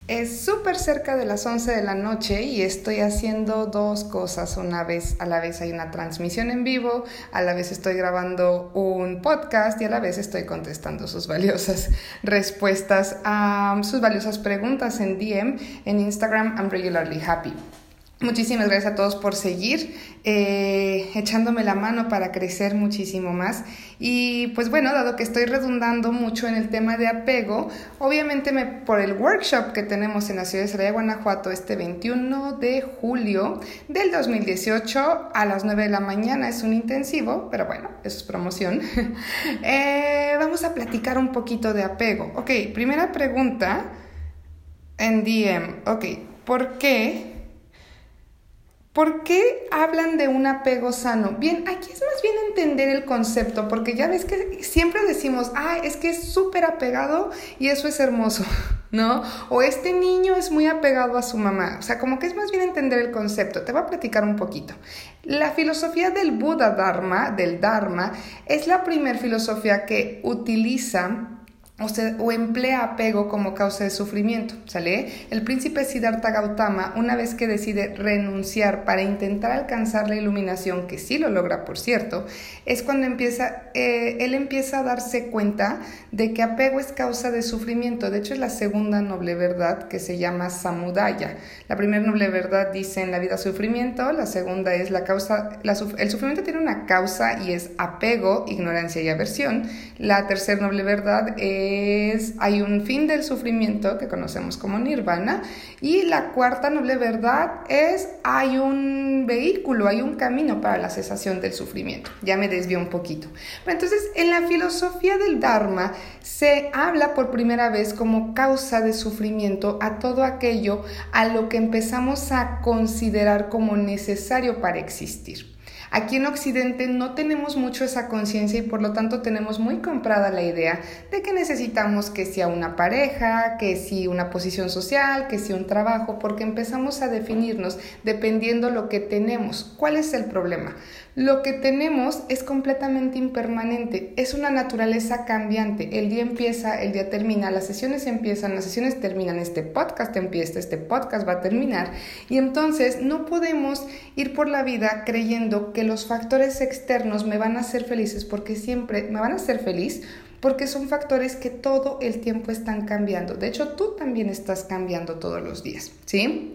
Es súper cerca de las 11 de la noche y estoy haciendo dos cosas a la vez hay una transmisión en vivo, a la vez estoy grabando un podcast y a la vez estoy contestando sus valiosas respuestas a sus valiosas preguntas en DM en Instagram. I'm regularly happy. Muchísimas gracias a todos por seguir echándome la mano para crecer muchísimo más. Y pues bueno, dado que estoy redundando mucho en el tema de apego, obviamente por el workshop que tenemos en la ciudad de Celaya, Guanajuato, este 21 de julio del 2018 a las 9 de la mañana, es un intensivo, pero bueno, eso es promoción. Vamos a platicar un poquito de apego. Ok, primera pregunta en DM. Ok, ¿por qué hablan de un apego sano? Bien, aquí es más bien entender el concepto, porque ya ves que siempre decimos, es que es súper apegado y eso es hermoso, ¿no? O este niño es muy apegado a su mamá. O sea, como que es más bien entender el concepto. Te voy a platicar un poquito. La filosofía del Buda Dharma, del Dharma, es la primera filosofía que utiliza o emplea apego como causa de sufrimiento, ¿sale? El príncipe Siddhartha Gautama, una vez que decide renunciar para intentar alcanzar la iluminación, que sí lo logra, por cierto, es cuando él empieza a darse cuenta de que apego es causa de sufrimiento. De hecho, es la segunda noble verdad, que se llama Samudaya. La primera noble verdad dice: en la vida sufrimiento. La segunda es el sufrimiento tiene una causa y es apego, ignorancia y aversión. La tercera noble verdad hay un fin del sufrimiento que conocemos como nirvana, y la cuarta noble verdad es hay un vehículo, hay un camino para la cesación del sufrimiento. Ya me desvió un poquito. Pero entonces, en la filosofía del Dharma se habla por primera vez como causa de sufrimiento a todo aquello a lo que empezamos a considerar como necesario para existir. Aquí en Occidente no tenemos mucho esa conciencia y por lo tanto tenemos muy comprada la idea de que necesitamos que sea una pareja, que si una posición social, que si un trabajo, porque empezamos a definirnos dependiendo lo que tenemos. ¿Cuál es el problema? Lo que tenemos es completamente impermanente, es una naturaleza cambiante. El día empieza, el día termina, las sesiones empiezan, las sesiones terminan, este podcast empieza, este podcast va a terminar. Y entonces no podemos ir por la vida creyendo que los factores externos me van a hacer felices, porque siempre me van a hacer feliz, porque son factores que todo el tiempo están cambiando. De hecho, tú también estás cambiando todos los días, ¿sí?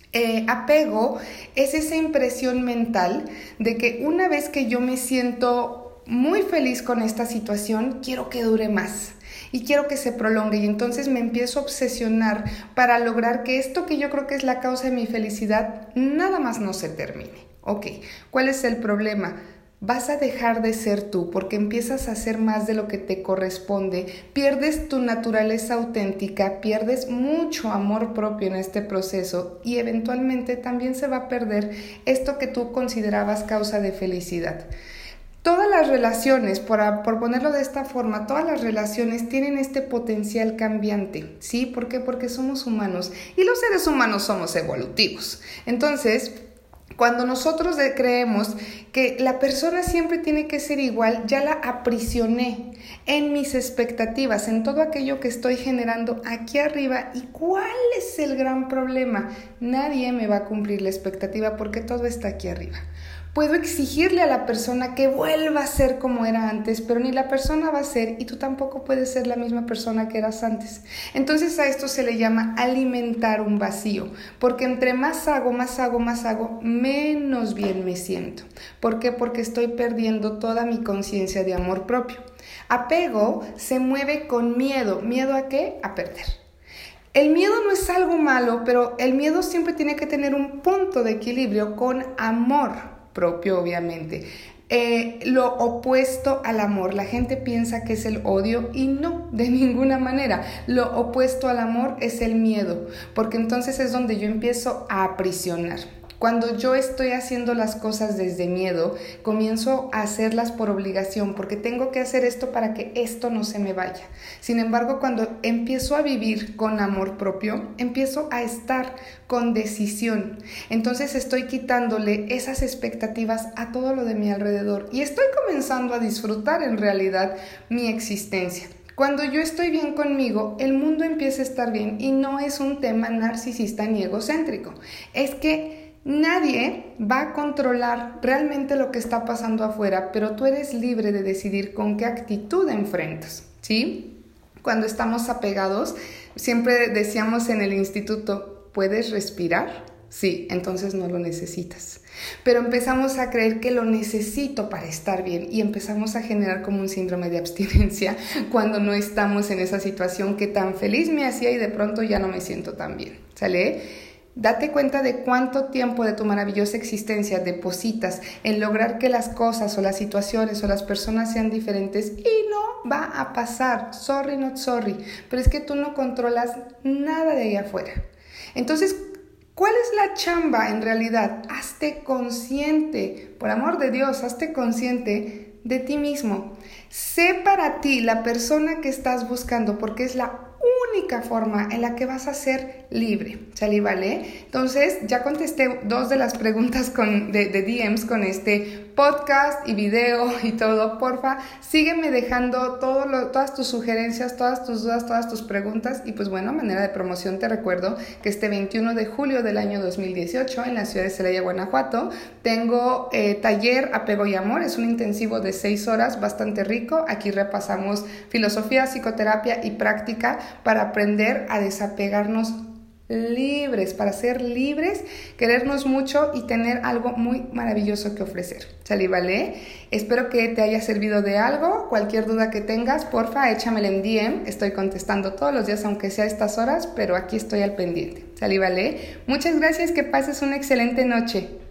Apego es esa impresión mental de que una vez que yo me siento muy feliz con esta situación, quiero que dure más y quiero que se prolongue, y entonces me empiezo a obsesionar para lograr que esto que yo creo que es la causa de mi felicidad nada más no se termine. Ok, ¿cuál es el problema? Vas a dejar de ser tú porque empiezas a hacer más de lo que te corresponde, pierdes tu naturaleza auténtica, pierdes mucho amor propio en este proceso y eventualmente también se va a perder esto que tú considerabas causa de felicidad. Todas las relaciones, por ponerlo de esta forma, todas las relaciones tienen este potencial cambiante, ¿sí? ¿Por qué? Porque somos humanos y los seres humanos somos evolutivos. Entonces, cuando nosotros creemos que la persona siempre tiene que ser igual, ya la aprisioné en mis expectativas, en todo aquello que estoy generando aquí arriba. ¿Y cuál es el gran problema? Nadie me va a cumplir la expectativa porque todo está aquí arriba. Puedo exigirle a la persona que vuelva a ser como era antes, pero ni la persona va a ser y tú tampoco puedes ser la misma persona que eras antes. Entonces a esto se le llama alimentar un vacío, porque entre más hago, menos bien me siento. ¿Por qué? Porque estoy perdiendo toda mi conciencia de amor propio. Apego se mueve con miedo. ¿Miedo a qué? A perder. El miedo no es algo malo, pero el miedo siempre tiene que tener un punto de equilibrio con amor propio, obviamente. Lo opuesto al amor, la gente piensa que es el odio y no, de ninguna manera. Lo opuesto al amor es el miedo, porque entonces es donde yo empiezo a aprisionar. Cuando yo estoy haciendo las cosas desde miedo, comienzo a hacerlas por obligación, porque tengo que hacer esto para que esto no se me vaya. Sin embargo, cuando empiezo a vivir con amor propio, empiezo a estar con decisión. Entonces estoy quitándole esas expectativas a todo lo de mi alrededor y estoy comenzando a disfrutar en realidad mi existencia. Cuando yo estoy bien conmigo, el mundo empieza a estar bien y no es un tema narcisista ni egocéntrico. Es que nadie va a controlar realmente lo que está pasando afuera, pero tú eres libre de decidir con qué actitud enfrentas, ¿sí? Cuando estamos apegados, siempre decíamos en el instituto, ¿puedes respirar? Sí, entonces no lo necesitas. Pero empezamos a creer que lo necesito para estar bien y empezamos a generar como un síndrome de abstinencia cuando no estamos en esa situación que tan feliz me hacía y de pronto ya no me siento tan bien, ¿sale? Date cuenta de cuánto tiempo de tu maravillosa existencia depositas en lograr que las cosas o las situaciones o las personas sean diferentes y no va a pasar, sorry not sorry, pero es que tú no controlas nada de ahí afuera. Entonces, ¿cuál es la chamba en realidad? Hazte consciente, por amor de Dios, hazte consciente de ti mismo. Sé para ti la persona que estás buscando porque es la única forma en la que vas a ser libre, ¿sale? ¿Vale? Entonces, ya contesté 2 de las preguntas de DMs con este podcast y video y todo. Porfa, sígueme dejando todas tus sugerencias, todas tus dudas, todas tus preguntas. Y pues bueno, a manera de promoción te recuerdo que este 21 de julio del año 2018 en la ciudad de Celaya, Guanajuato, tengo taller Apego y Amor. Es un intensivo de 6 horas, bastante rico. Aquí repasamos filosofía, psicoterapia y práctica para aprender a desapegarnos libres, para ser libres, querernos mucho y tener algo muy maravilloso que ofrecer. ¿Sale? ¿Vale? Espero que te haya servido de algo. Cualquier duda que tengas, porfa, échamela en DM. Estoy contestando todos los días, aunque sea a estas horas, pero aquí estoy al pendiente. ¿Sale? ¿Vale? Muchas gracias, que pases una excelente noche.